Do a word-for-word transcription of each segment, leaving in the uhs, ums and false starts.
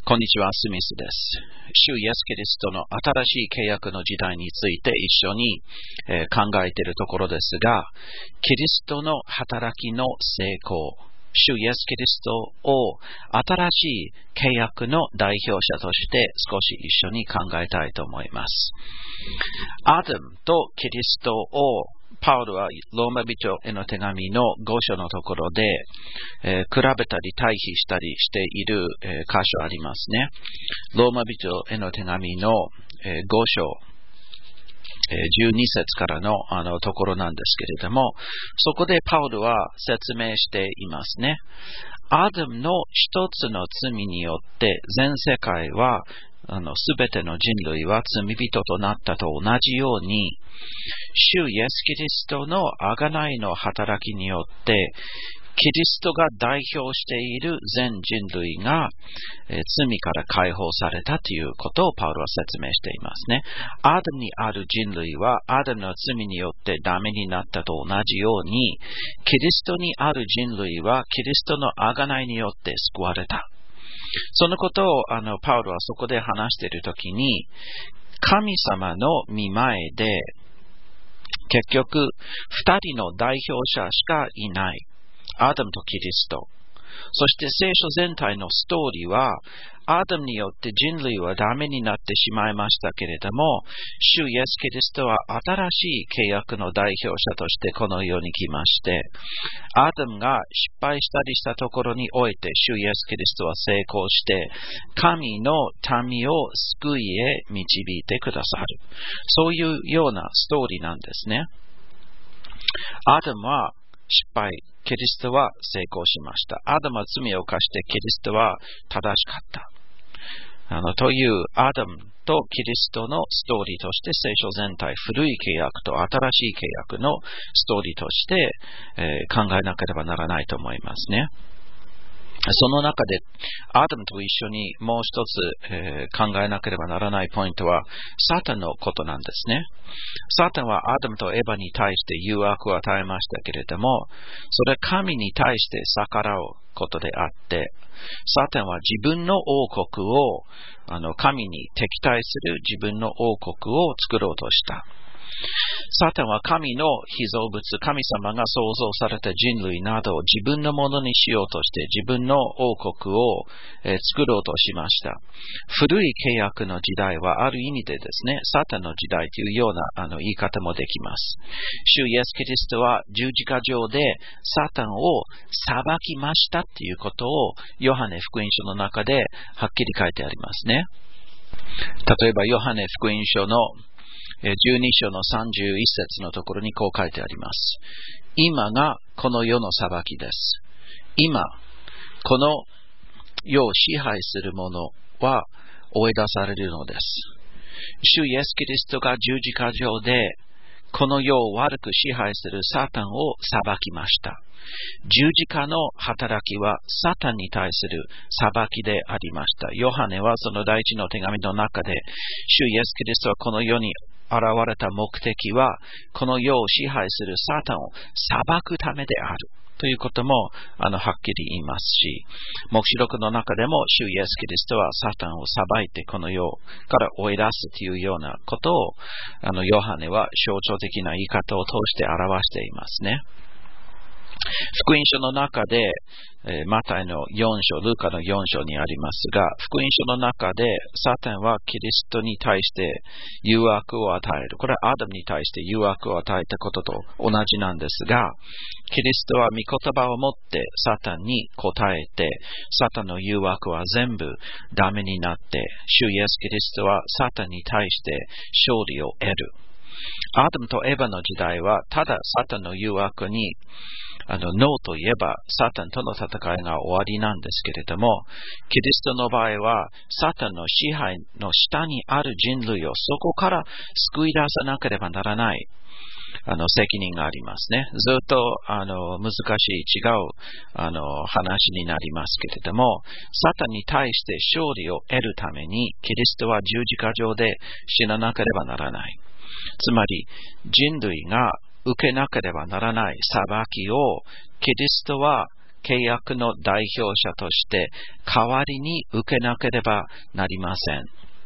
こんにちは、スミスです。主イエス・キリストの新しい契約の時代について一緒に、えー、考えているところですが、キリストの働きの成功、主イエス・キリストを新しい契約の代表者として少し一緒に考えたいと思います。アダムとキリストをパウルはローマ人への手紙のご章のところで、えー、比べたり対比したりしている、えー、箇所ありますね。ローマ人への手紙の、えー、ご章、えー、じゅうに節からの、あのところなんですけれども、そこでパウルは説明していますね。アダムの一つの罪によって全世界はあのすべての人類は罪人となったと同じように、主イエス・キリストの贖いの働きによって、キリストが代表している全人類が、えー、罪から解放されたということをパウロは説明していますね。アダムにある人類はアダムの罪によってダメになったと同じように、キリストにある人類はキリストの贖いによって救われた。そのことをあのパウロはそこで話しているときに、神様の御前で結局二人の代表者しかいない。アダムとキリスト。そして聖書全体のストーリーは、アダムによって人類はダメになってしまいましたけれども、主イエス・キリストは新しい契約の代表者としてこの世に来まして、アダムが失敗したりしたところにおいて、主イエス・キリストは成功して、神の民を救いへ導いてくださる。そういうようなストーリーなんですね。アダムは失敗。キリストは成功しました。アダムは罪を犯してキリストは正しかった。あのというアダムとキリストのストーリーとして聖書全体、古い契約と新しい契約のストーリーとして、えー、考えなければならないと思いますね。その中でアダムと一緒にもう一つ、えー、考えなければならないポイントはサタンのことなんですね。サタンはアダムとエバに対して誘惑を与えましたけれども、それは神に対して逆らうことであって、サタンは自分の王国をあの神に敵対する自分の王国を作ろうとした。サタンは神の被造物、神様が創造された人類などを自分のものにしようとして自分の王国を、えー、作ろうとしました。古い契約の時代はある意味でですね、サタンの時代というようなあの言い方もできます。主イエス・キリストは十字架上でサタンを裁きましたということをヨハネ福音書の中ではっきり書いてありますね。例えばヨハネ福音書のじゅうに章のさんじゅういち節のところにこう書いてあります。今がこの世の裁きです。今、この世を支配する者は追い出されるのです。主イエス・キリストが十字架上でこの世を悪く支配するサタンを裁きました。十字架の働きはサタンに対する裁きでありました。ヨハネはその第一の手紙の中で、主イエス・キリストはこの世に現れた目的は、この世を支配するサタンを裁くためであるということもあのはっきり言いますし、黙示録の中でも主イエス・キリストはサタンを裁いてこの世から追い出すというようなことをあのヨハネは象徴的な言い方を通して表していますね。福音書の中で、えー、マタイのよん章、ルカのよん章にありますが、福音書の中でサタンはキリストに対して誘惑を与える。これはアダムに対して誘惑を与えたことと同じなんですが、キリストは御言葉を持ってサタンに答えて、サタンの誘惑は全部ダメになって、主イエス・キリストはサタンに対して勝利を得る。アダムとエバの時代はただサタンの誘惑にあのノーといえばサタンとの戦いが終わりなんですけれども、キリストの場合はサタンの支配の下にある人類をそこから救い出さなければならないあの責任がありますね。ずっとあの難しい違うあの話になりますけれども、サタンに対して勝利を得るためにキリストは十字架上で死ななければならない。つまり人類が受けなければならない裁きをキリストは契約の代表者として代わりに受けなければなりません。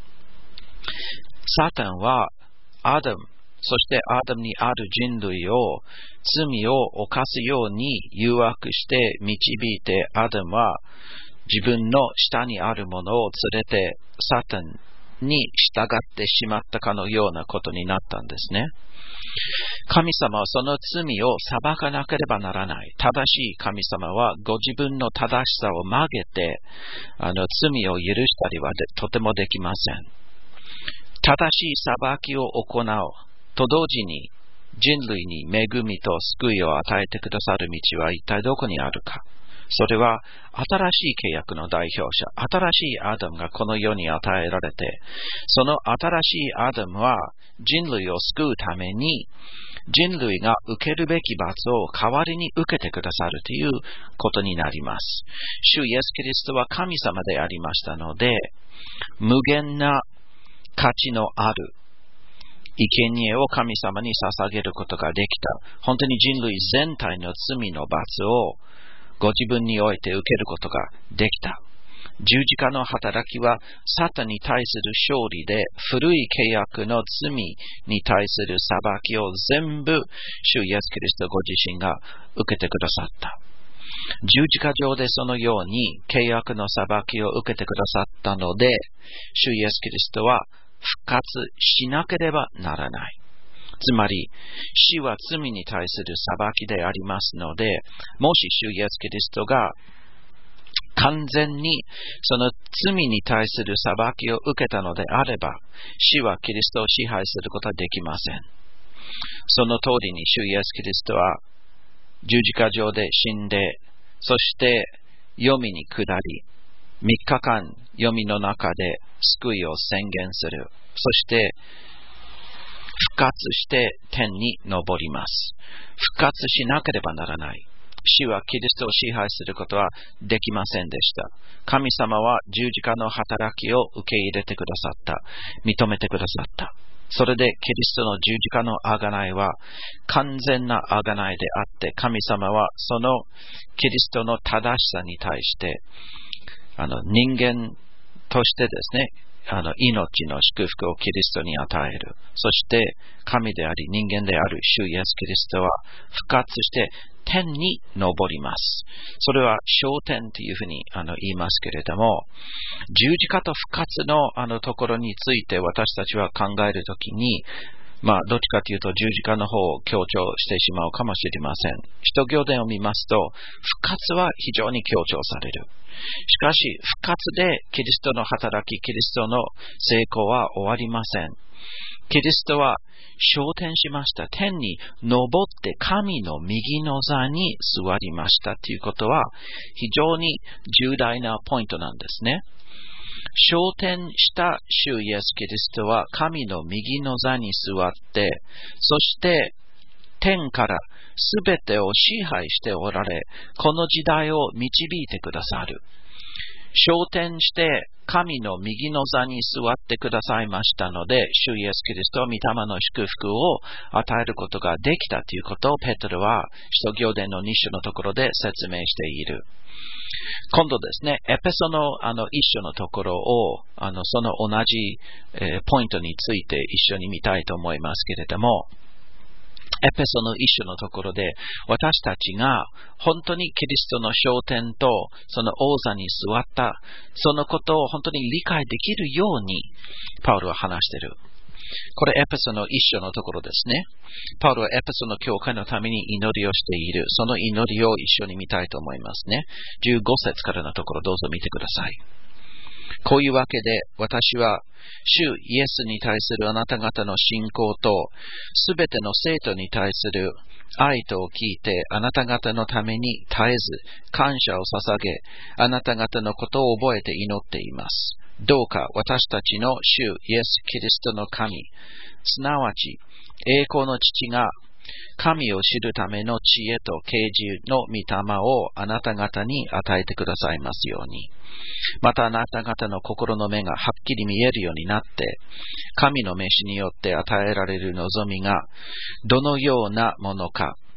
サタンはアダム、そしてアダムにある人類を罪を犯すように誘惑して導いて、アダムは自分の下にあるものを連れてサタンに従ってしまったかのようなことになったんですね。神様はその罪を裁かなければならない。正しい神様はご自分の正しさを曲げてあの罪を許したりはとてもできません。正しい裁きを行うと同時に人類に恵みと救いを与えてくださる道は一体どこにあるか。それは新しい契約の代表者、新しいアダムがこの世に与えられて、その新しいアダムは人類を救うために人類が受けるべき罰を代わりに受けてくださるということになります。主イエス・キリストは神様でありましたので、無限な価値のある生贄を神様に捧げることができた。本当に人類全体の罪の罰をご自分において受けることができた。十字架の働きはサタンに対する勝利で、古い契約の罪に対する裁きを全部主イエス・キリストご自身が受けてくださった。十字架上でそのように契約の裁きを受けてくださったので、主イエス・キリストは復活しなければならない。つまり、死は罪に対する裁きでありますので、もし主イエス・キリストが完全にその罪に対する裁きを受けたのであれば、死はキリストを支配することはできません。その通りに主イエス・キリストは十字架上で死んで、そして黄泉に下り、みっかかん黄泉の中で救いを宣言する。そして復活して天に昇ります。復活しなければならない。死はキリストを支配することはできませんでした。神様は十字架の働きを受け入れてくださった。認めてくださった。それでキリストの十字架の贖いは完全な贖いであって、神様はそのキリストの正しさに対してあの人間としてですね、あの命の祝福をキリストに与える。そして神であり人間である主イエス・キリストは復活して天に昇ります。それは昇天というふうにあの言いますけれども、十字架と復活のあのところについて私たちは考えるときに、まあどっちかというと十字架の方を強調してしまうかもしれません。使徒行伝を見ますと復活は非常に強調される。しかし復活でキリストの働き、キリストの成功は終わりません。キリストは昇天しました。天に昇って神の右の座に座りましたということは非常に重大なポイントなんですね。昇天した主イエス・キリストは神の右の座に座って、そして天からすべてを支配しておられ、この時代を導いてくださる。昇天して神の右の座に座ってくださいましたので、主イエス・キリストは御霊の祝福を与えることができたということをペテロは使徒行伝のに章のところで説明している。今度ですね、エペソのあの一章のところをあのその同じ、えー、ポイントについて一緒に見たいと思いますけれども、エペソの一章のところで私たちが本当にキリストの昇天とその王座に座ったそのことを本当に理解できるようにパウロは話している。これエペソの一章のところですね。パウロはエペソの教会のために祈りをしている。その祈りを一緒に見たいと思いますね。じゅうご節からのところどうぞ見てください。こういうわけで私は主イエスに対するあなた方の信仰とすべての生徒に対する愛とを聞いてあなた方のために絶えず感謝を捧げ、あなた方のことを覚えて祈っています。どうか私たちの主イエス・キリストの神、すなわち栄光の父が神を知るための知恵と啓示の御霊をあなた方に与えてくださいますように。またあなた方の心の目がはっきり見えるようになって、神の召しによって与えられる望みがどのようなものか、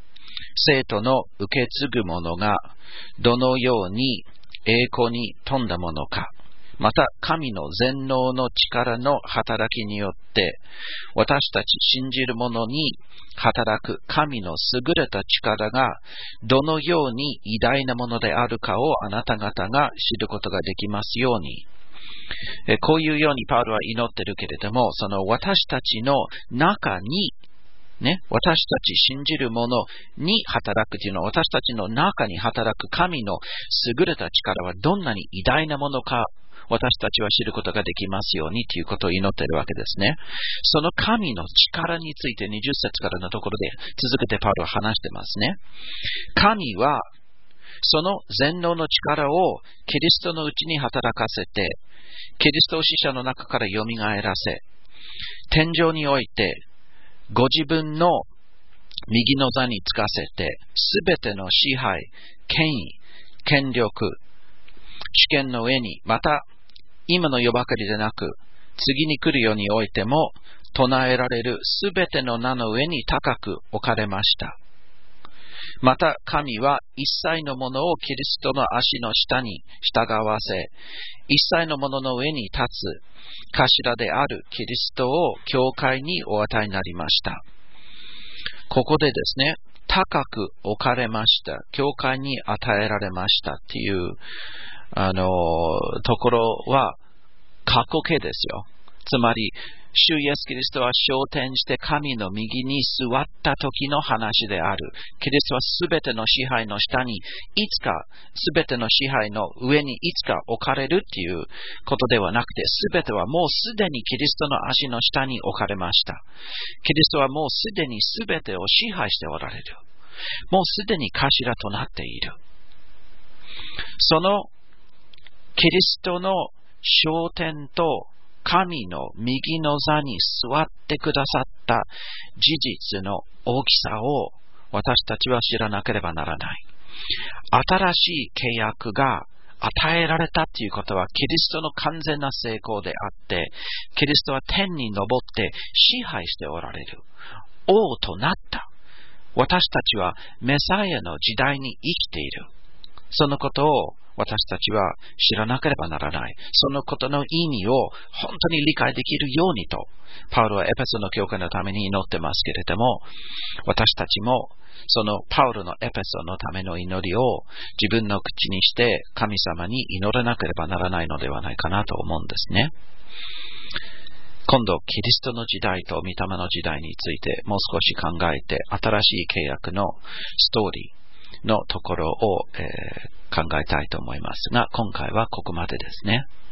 生徒の受け継ぐものがどのように栄光に富んだものか、また神の全能の力の働きによって私たち信じる者に働く神の優れた力がどのように偉大なものであるかをあなた方が知ることができますように。こういうようにパウロは祈っているけれども、その私たちの中にね、私たち信じる者に働くというのは、私たちの中に働く神の優れた力はどんなに偉大なものか、私たちは知ることができますようにということを祈っているわけですね。その神の力についてにじゅっ節からのところで続けてパウロは話してますね。神はその全能の力をキリストのうちに働かせて、キリストを死者の中からよみがえらせ、天上においてご自分の右の座につかせて、すべての支配、権威、権力、主権の上に、また今の世ばかりでなく、次に来る世においても唱えられるすべての名の上に高く置かれました。また神は一切のものをキリストの足の下に従わせ、一切のものの上に立つ頭であるキリストを教会にお与えになりました。ここでですね、高く置かれました、教会に与えられましたっていうあのところは過去形ですよ。つまり主イエスキリストは昇天して神の右に座った時の話である。キリストはすべての支配の下にいつか、すべての支配の上にいつか置かれるっていうことではなくて、すべてはもうすでにキリストの足の下に置かれました。キリストはもうすでにすべてを支配しておられる。もうすでに頭となっている。そのキリストの昇天と神の右の座に座ってくださった事実の大きさを私たちは知らなければならない。新しい契約が与えられたということはキリストの完全な成功であって、キリストは天に昇って支配しておられる。王となった。私たちはメサイアの時代に生きている。そのことを私たちは知らなければならない。そのことの意味を本当に理解できるようにと、パウロはエペソの教会のために祈ってますけれども、私たちもそのパウロのエペソのための祈りを自分の口にして神様に祈らなければならないのではないかなと思うんですね。今度、キリストの時代と御霊の時代についてもう少し考えて、新しい契約のストーリーのところを、えー、考えたいと思いますが、今回はここまでですね。